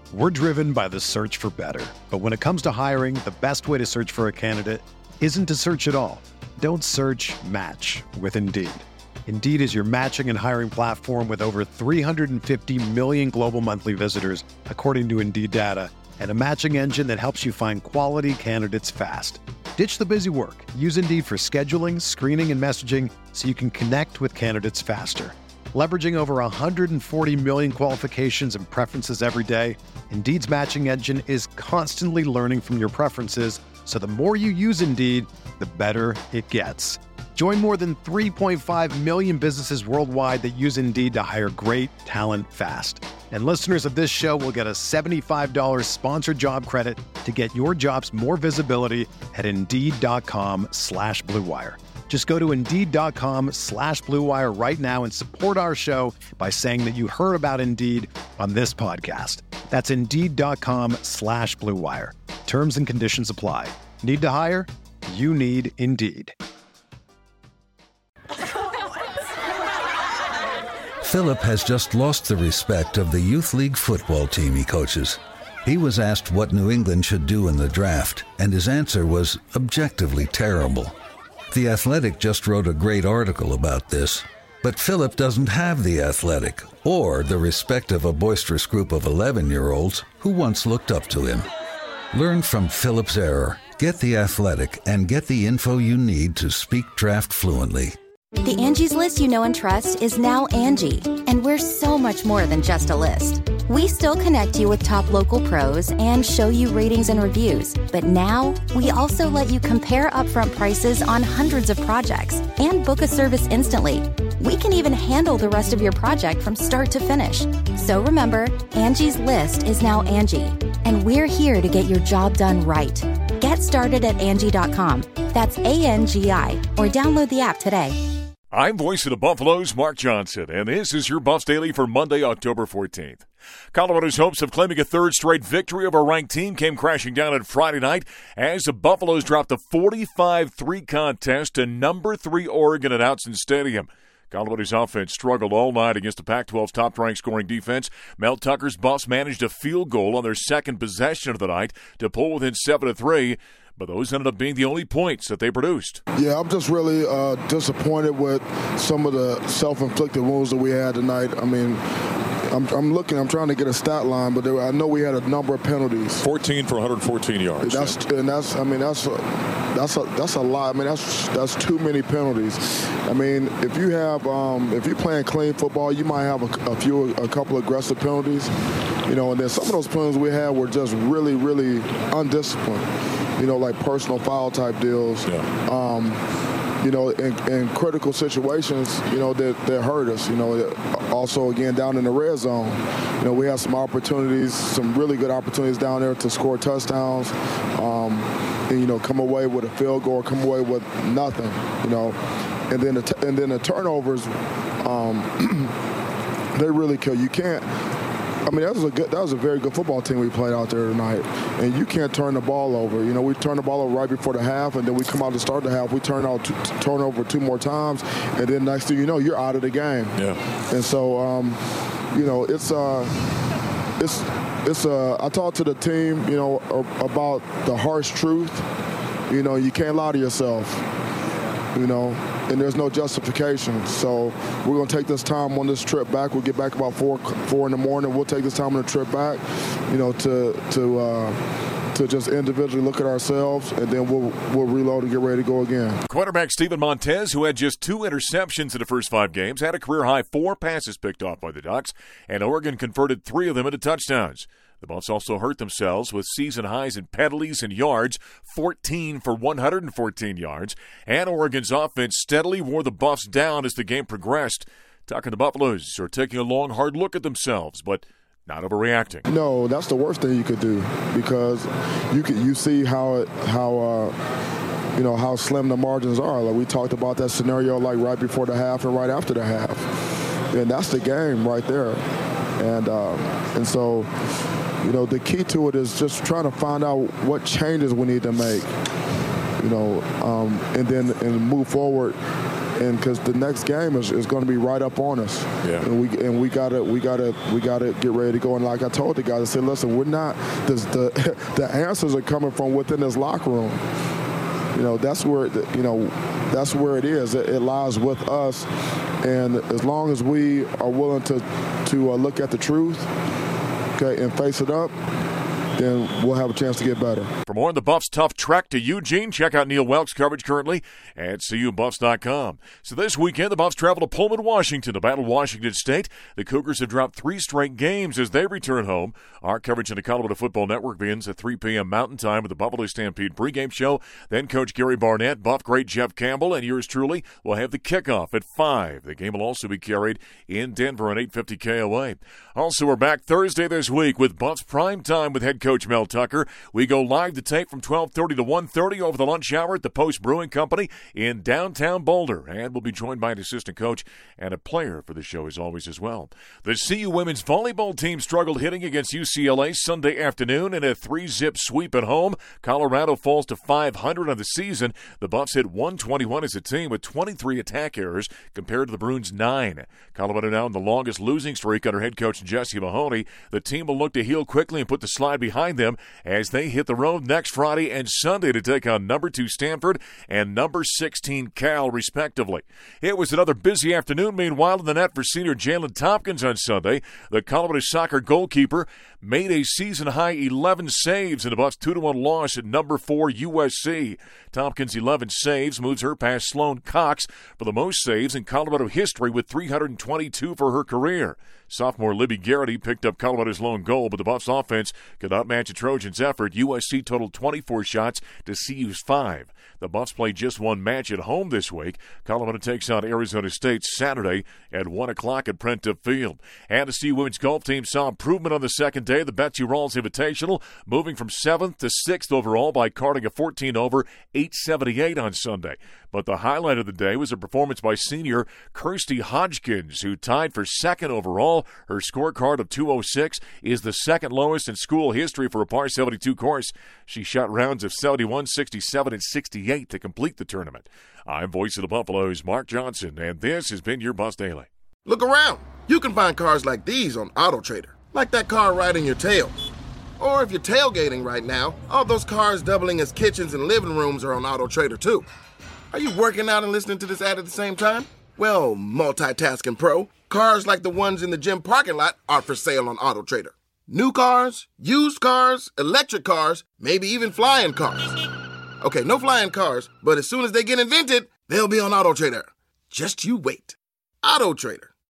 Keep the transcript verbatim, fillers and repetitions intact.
We're driven by the search for better. But when it comes to hiring, the best way to search for a candidate isn't to search at all. Don't search, match with Indeed. Indeed is your matching and hiring platform with over three hundred fifty million global monthly visitors, according to Indeed data, and a matching engine that helps you find quality candidates fast. Ditch the busy work. Use Indeed for scheduling, screening, and messaging so you can connect with candidates faster. Leveraging over one hundred forty million qualifications and preferences every day, Indeed's matching engine is constantly learning from your preferences, so the more you use Indeed, the better it gets. Join more than three point five million businesses worldwide that use Indeed to hire great talent fast. And listeners of this show will get a seventy-five dollars sponsored job credit to get your jobs more visibility at Indeed.com slash Blue Wire. Just go to Indeed.com slash Blue Wire right now and support our show by saying that you heard about Indeed on this podcast. That's Indeed.com slash Blue Wire. Terms and conditions apply. Need to hire? You need Indeed. Philip has just lost the respect of the youth league football team he coaches. He was asked what New England should do in the draft, and his answer was objectively terrible. The Athletic just wrote a great article about this, but Philip doesn't have The Athletic or the respect of a boisterous group of eleven-year-olds who once looked up to him. Learn from Philip's error. Get The Athletic and get the info you need to speak draft fluently. The Angie's List you know and trust is now Angie, and we're so much more than just a list. We still connect you with top local pros and show you ratings and reviews, but now we also let you compare upfront prices on hundreds of projects and book a service instantly. We can even handle the rest of your project from start to finish. So remember, Angie's List is now Angie, and we're here to get your job done right. Get started at Angie dot com. That's A N G I, or download the app today. I'm voice of the Buffaloes, Mark Johnson, and this is your Buffs Daily for Monday, October fourteenth. Colorado's hopes of claiming a third straight victory over a ranked team came crashing down on Friday night as the Buffaloes dropped the forty-five three contest to number three Oregon at Autzen Stadium. Colorado's offense struggled all night against the Pac twelve's top-ranked scoring defense. Mel Tucker's Buffs managed a field goal on their second possession of the night to pull within seven to three. But those ended up being the only points that they produced. Yeah, I'm just really uh, disappointed with some of the self-inflicted wounds that we had tonight. I mean, I'm, I'm looking, I'm trying to get a stat line, but there, I know we had a number of penalties. fourteen for one hundred fourteen yards. That's and that's, I mean, that's a, that's a that's a lot. I mean, that's that's too many penalties. I mean, if you have, um, if you're playing clean football, you might have a, a few, a couple aggressive penalties, you know. And then some of those penalties we had were just really, really undisciplined. You know, like personal foul type deals. Yeah. Um, you know, in, in critical situations, you know, that, that hurt us. You know, also, again, down in the red zone, you know, we have some opportunities, some really good opportunities down there to score touchdowns, um, and, you know, come away with a field goal or come away with nothing, you know. And then the, t- and then the turnovers, um, they really kill. You can't. I mean, that was a good, that was a very good football team we played out there tonight. And you can't turn the ball over. You know, we turned the ball over right before the half, and then we come out to start the half. We turn out, t- turn over two more times, and then next thing you know, you're out of the game. Yeah. And so, um, you know, it's uh, it's it's uh, I talked to the team, you know, about the harsh truth. You know, you can't lie to yourself. You know. And there's no justification. So we're going to take this time on this trip back. We'll get back about four, four in the morning. We'll take this time on the trip back, you know, to to uh, to just individually look at ourselves, and then we'll we'll reload and get ready to go again. Quarterback Steven Montez, who had just two interceptions in the first five games, had a career-high four passes picked off by the Ducks, and Oregon converted three of them into touchdowns. The Buffs also hurt themselves with season highs in penalties and yards, fourteen for one hundred fourteen yards, and Oregon's offense steadily wore the Buffs down as the game progressed. Tucker and the Buffaloes are taking a long, hard look at themselves, but not overreacting. No, that's the worst thing you could do, because you can, you see how it, how uh, you know how slim the margins are. Like we talked about that scenario, like right before the half and right after the half, and that's the game right there. And uh, and so. You know, the key to it is just trying to find out what changes we need to make, you know, um, and then and move forward and because the next game is, is going to be right up on us. Yeah. And we and we gotta we gotta we gotta get ready to go. And like I told the guys, I said, listen, we're not. This, the the answers are coming from within this locker room. You know, that's where you know that's where it is. It, it lies with us. And as long as we are willing to to uh, look at the truth, okay, and face it up, then we'll have a chance to get better. For more on the Buffs' tough trek to Eugene, check out Neil Welk's coverage currently at C U Buffs dot com. So this weekend, the Buffs travel to Pullman, Washington to battle Washington State. The Cougars have dropped three straight games as they return home. Our coverage on the Colorado Football Network begins at three p.m. Mountain Time with the Buffalo Stampede pregame show. Then Coach Gary Barnett, Buff great Jeff Campbell, and yours truly will have the kickoff at five. The game will also be carried in Denver on eight fifty K O A. Also, we're back Thursday this week with Buffs Prime Time with head coach Mel Tucker. We go live to tape from twelve thirty to one thirty over the lunch hour at the Post Brewing Company in downtown Boulder. And we'll be joined by an assistant coach and a player for the show as always as well. The C U women's volleyball team struggled hitting against U C L A Sunday afternoon in a three-zip sweep at home. Colorado falls to five hundred on the season. The Buffs hit one twenty-one as a team with twenty-three attack errors compared to the Bruins' nine. Colorado now in the longest losing streak under head coach Jesse Mahoney. The team will look to heal quickly and put the slide behind them as they hit the road next Friday and Sunday to take on number two Stanford and number sixteen Cal, respectively. It was another busy afternoon, meanwhile, in the net for senior Jalen Tompkins on Sunday. The Colorado Soccer goalkeeper made a season-high eleven saves in the Buffs' two to one loss at number four U S C. Tompkins' eleven saves moves her past Sloane Cox for the most saves in Colorado history with three hundred twenty-two for her career. Sophomore Libby Garrity picked up Colorado's lone goal, but the Buffs' offense could not match the Trojans' effort. U S C totaled twenty-four shots to C U's five. The Buffs played just one match at home this week. Colorado takes on Arizona State Saturday at one o'clock at Prentice Field. And the C U women's golf team saw improvement on the second day. The Betsy Rawls Invitational, moving from seventh to sixth overall by carding a fourteen over eight seventy-eight on Sunday. But the highlight of the day was a performance by senior Kirsty Hodgkins, who tied for second overall. Her scorecard of two oh six is the second lowest in school history for a par seventy-two course. She shot rounds of seventy-one, sixty-seven, and sixty-eight to complete the tournament. I'm Voice of the Buffaloes, Mark Johnson, and this has been your Buffs Daily. Look around. You can find cars like these on AutoTrader, like that car riding your tail. Or if you're tailgating right now, all those cars doubling as kitchens and living rooms are on AutoTrader too. Are you working out and listening to this ad at the same time? Well, multitasking pro, cars like the ones in the gym parking lot are for sale on AutoTrader. New cars, used cars, electric cars, maybe even flying cars. Okay, no flying cars, but as soon as they get invented, they'll be on AutoTrader. Just you wait. AutoTrader.